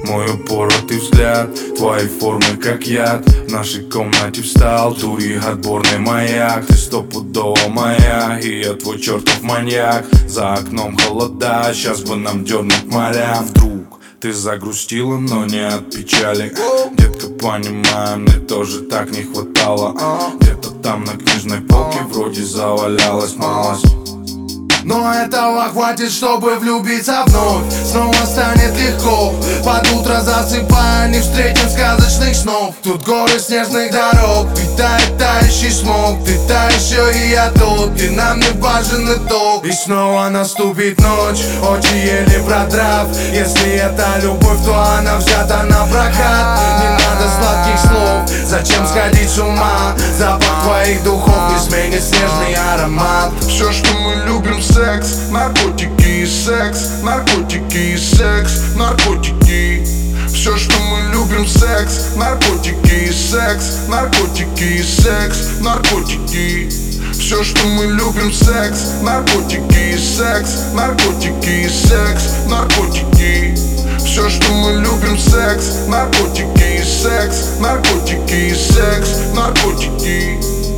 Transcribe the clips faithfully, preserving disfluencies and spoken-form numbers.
Мой упоротый взгляд, твои формы как яд. В нашей комнате встал дури отборный маяк. Ты стопудово моя, и я твой чертов маньяк. За окном холода, сейчас бы нам дернуть морям. Вдруг ты загрустила, но не от печали. Детка, понимаю, мне тоже так не хватало. Где-то там на книжной полке вроде завалялась малость. Но этого хватит, чтобы влюбиться вновь. Снова станет легко. Под утро засыпая, не встретим сказочных снов. Тут горы снежных дорог, питает тающий смог. Ты та еще и я тот, и нам не важен итог. И снова наступит ночь, очи еле продрав. Если это любовь, то она взята на прокат. Не надо сладких слов, зачем сходить с ума? Запах твоих духов не сменит снежный аромат. Все, что мы любим, секс, наркотики и секс, наркотики и секс, наркотики. Все, что мы любим, секс, наркотики и секс, наркотики и секс, наркотики. Все, что мы любим, секс, наркотики и секс, наркотики и секс, наркотики. Все, что мы любим, секс, наркотики и секс, наркотики и секс, наркотики.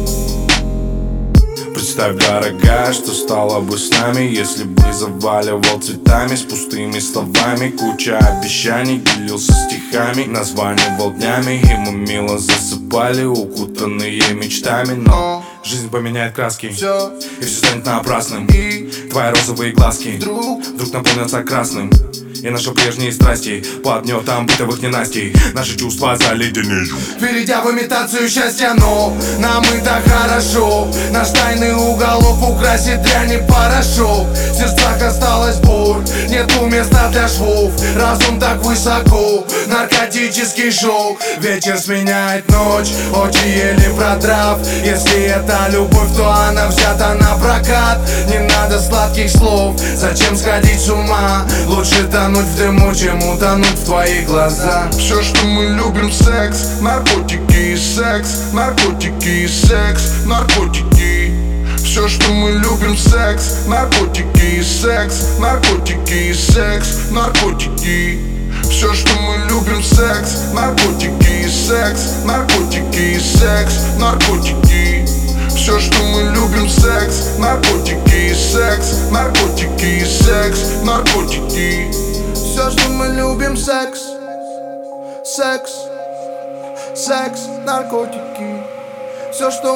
Представь, дорогая, что стало бы с нами, если бы заваливал цветами с пустыми словами. Куча обещаний, делился стихами, названивал днями, и мы мило засыпали, укутанные мечтами. Но жизнь поменяет краски, Все, и все станет напрасным. и Твои розовые глазки вдруг вдруг наполнятся красным. И наши прежние страсти под гнетом бытовых ненастий наши чувства заледенеют, перейдя в имитацию счастья, но нам и так хорошо. Наш тайный уголок украсит дрянь и порошок. В сердцах осталась боль, нету места для швов. Разум так высоко, наркотический шок. Вечер сменяет ночь, очи еле продрав. Если это любовь, то она взята на прокат. Не надо сладких слов, зачем сходить с ума? Лучше тонуть в дыму, чем утонуть в твоих глазах. Все, что мы любим, секс, наркотики и секс, наркотики и секс, наркотики. Все, что мы любим, секс, наркотики и секс, наркотики и секс, наркотики. Все, что мы любим, секс, наркотики и секс, наркотики и секс, наркотики. Все, что мы любим, секс, наркотики и секс, наркотики и секс, наркотики. Все, что мы любим, секс, секс, секс, наркотики. Все, что